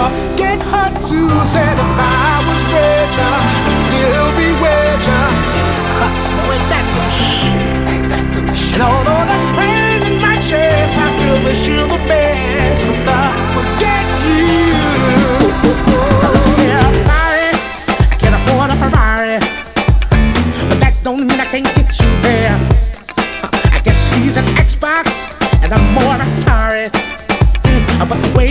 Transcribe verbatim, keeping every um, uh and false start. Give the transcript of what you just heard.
forget her too. Said if I was richer, I'd still be with ya. No, ain't that some shit? Ain't that some shit? And although there's pain in my chest, I still wish you the best. From the forget you. Yeah, I'm sorry, I can't afford a Ferrari, but that don't mean I can't get you there. I guess he's an Xbox.